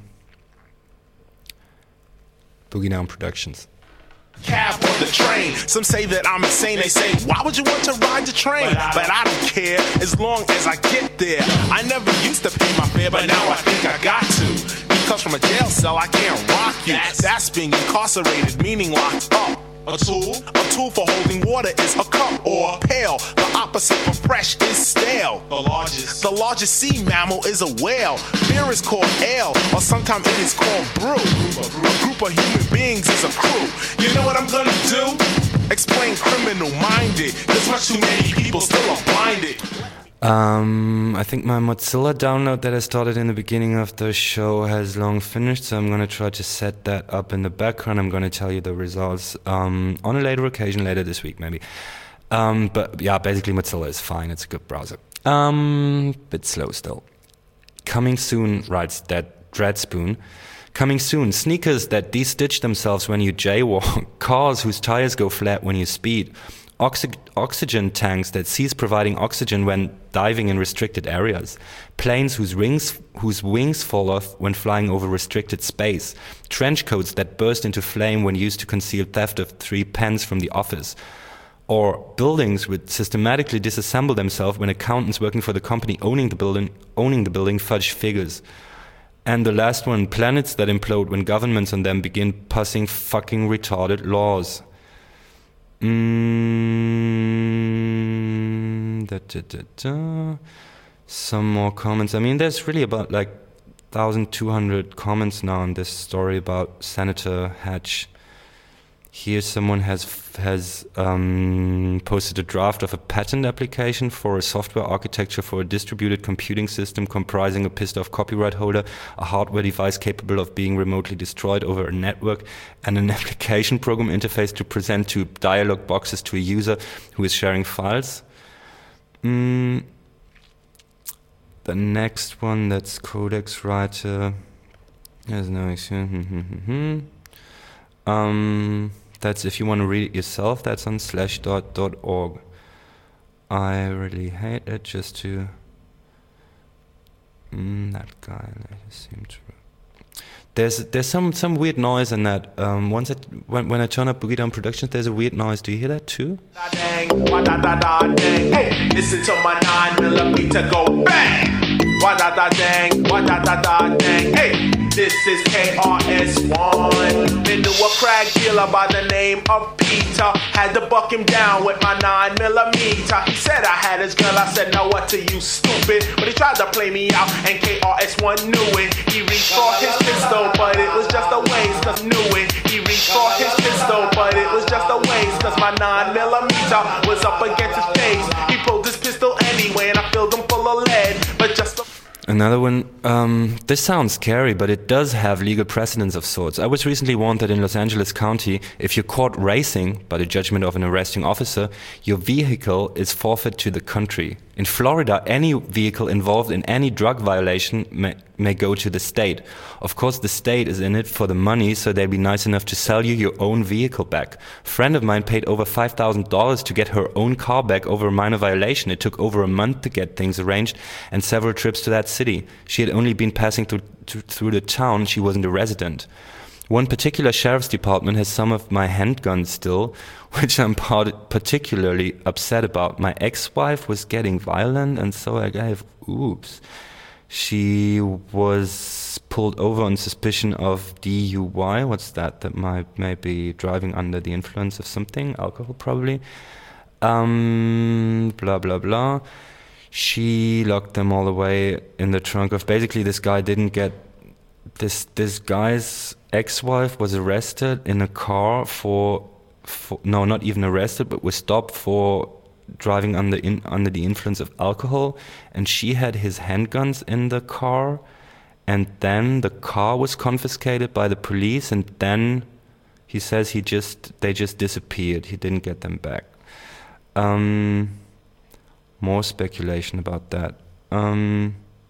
Boogie Down Productions. Cab on the train. Some say that I'm insane. They say, why would you want to ride the train? But I, but I don't care as long as I get there. I never used to pay my fare, but now I think I got to. Because from a jail cell I can't rock you. That's, That's being incarcerated, meaning locked up. A tool? A tool for holding water is a cup or a pail. The opposite of fresh is stale. The largest. The largest sea mammal is a whale. Beer is called ale, or sometimes it is called brew. A group of human beings is a crew. You know what I'm gonna do? Explain criminal minded. Cause much too many people still are blinded. Um, I think my Mozilla download that I started in the beginning of the show has long finished, so I'm going to try to set that up in the background. I'm going to tell you the results um, on a later occasion, later this week maybe. Um, but yeah, basically Mozilla is fine. It's a good browser. Um, bit slow still. Coming soon, writes that Dreadspoon. Coming soon, sneakers that de-stitch themselves when you jaywalk, cars whose tires go flat when you speed, Oxy- oxygen tanks that cease providing oxygen when diving in restricted areas, planes whose wings, whose wings fall off when flying over restricted space, trench coats that burst into flame when used to conceal theft of three pence from the office, or buildings which systematically disassemble themselves when accountants working for the company owning the building, owning the building fudge figures. And the last one, planets that implode when governments on them begin passing fucking retarded laws. Mm, da, da, da, da. Some more comments. I mean, there's really about like one thousand two hundred comments now on this story about Senator Hatch. Here someone has has um, posted a draft of a patent application for a software architecture for a distributed computing system comprising a pissed-off copyright holder, a hardware device capable of being remotely destroyed over a network, and an application program interface to present two dialog boxes to a user who is sharing files. Mm. The next one, that's Codex Writer. There's no excuse. um... That's if you want to read it yourself, that's on slashdot dot org. I really hate it just to... Mm, that guy, that seemed true. There's there's some, some weird noise in that. Um, once it, when, when I turn up Boogie Down Productions, there's a weird noise. Do you hear that too? Hey, listen to my nine millimeter go bang! Wah da da dang, wah da da da dang. Hey, this is K R S One. Been to a crack dealer by the name of Peter. Had to buck him down with my nine millimeter. He said I had his girl, I said now what to you, stupid. But he tried to play me out, and K R S One knew it. He reached for his pistol, but it was just a waste, cause knew it. He reached for his pistol, but it was just a waste, cause my nine millimeter was up against his face. He pulled his pistol anyway, and I filled him full of lead, but just a Another one, um, this sounds scary, but it does have legal precedence of sorts. I was recently warned that in Los Angeles County, if you're caught racing by the judgment of an arresting officer, your vehicle is forfeit to the country. In Florida, any vehicle involved in any drug violation may, may go to the state. Of course, the state is in it for the money, so they'd be nice enough to sell you your own vehicle back. A friend of mine paid over five thousand dollars to get her own car back over a minor violation. It took over a month to get things arranged and several trips to that city. She had only been passing through, through the town. She wasn't a resident. One particular sheriff's department has some of my handguns still, which I'm part particularly upset about. My ex-wife was getting violent, and so I gave, oops. She was pulled over on suspicion of D U I. What's that? That might maybe driving under the influence of something, alcohol probably. Um, blah, blah, blah. She locked them all away in the trunk of, basically this guy didn't get, this this guy's ex-wife was arrested in a car for, for no, not even arrested, but was stopped for driving under in, under the influence of alcohol, and she had his handguns in the car, and then the car was confiscated by the police, and then he says he just they just disappeared. He didn't get them back. Um, more speculation about that. Um,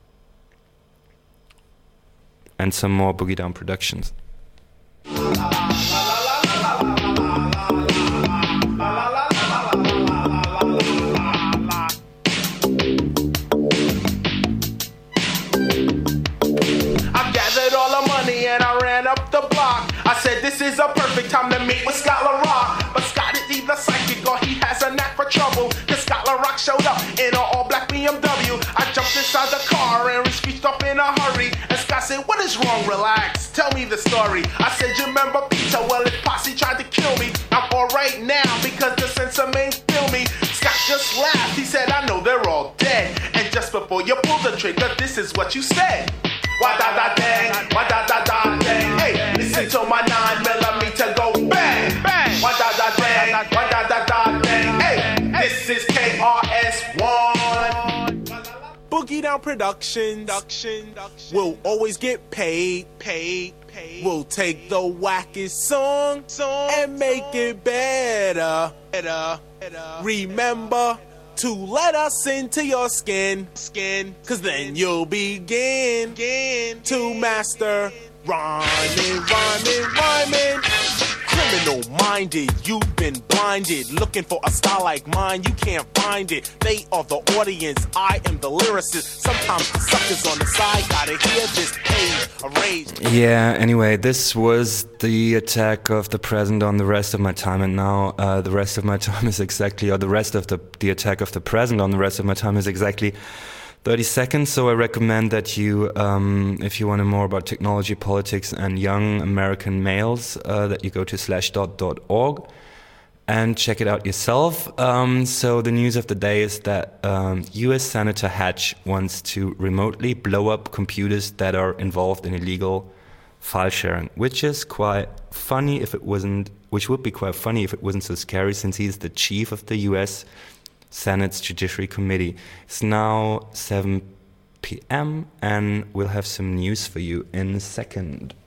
and some more Boogie Down Productions. I said this is a perfect time to meet with Scott LaRock, but Scott is either psychic or he has a knack for trouble, cause Scott LaRock showed up in an all-black B M W. I jumped inside the car and reached up in a hurry, and Scott said, what is wrong? Relax, tell me the story. I said, you remember Peter? Well, his posse tried to kill me. I'm alright now because the censor main feel me. Scott just laughed, he said, I know they're all dead, and just before you pull the trigger, this is what you said. Wah da da dang, wah da da da dang. Hey, listen to my nine millimeter go bang, bang. Wah da da dang, wah da da da dang. Hey, this is K R S One. Boogie Down Productions. We'll always get paid, paid, paid. We'll take the wackest song, song and make it better, better, better. Remember to let us into your skin, skin, cause then you'll begin, begin to master rhyming, rhyming, rhyming. Criminal-minded, you've been blinded, looking for a style like mine, you can't find it. They are the audience, I am the lyricist. Sometimes the suckers on the side gotta hear this page, a rage. Yeah, anyway, this was the attack of the present on the rest of my time, and now uh, the rest of my time is exactly, or the rest of the, the attack of the present on the rest of my time is exactly thirty seconds, so I recommend that you, um, if you want to know more about technology, politics, and young American males, uh, that you go to slashdot dot org and check it out yourself. Um, so the news of the day is that um, U S Senator Hatch wants to remotely blow up computers that are involved in illegal file sharing, which is quite funny if it wasn't, which would be quite funny if it wasn't so scary, since he's the chief of the U S Senate's Judiciary Committee. It's now seven p m and we'll have some news for you in a second.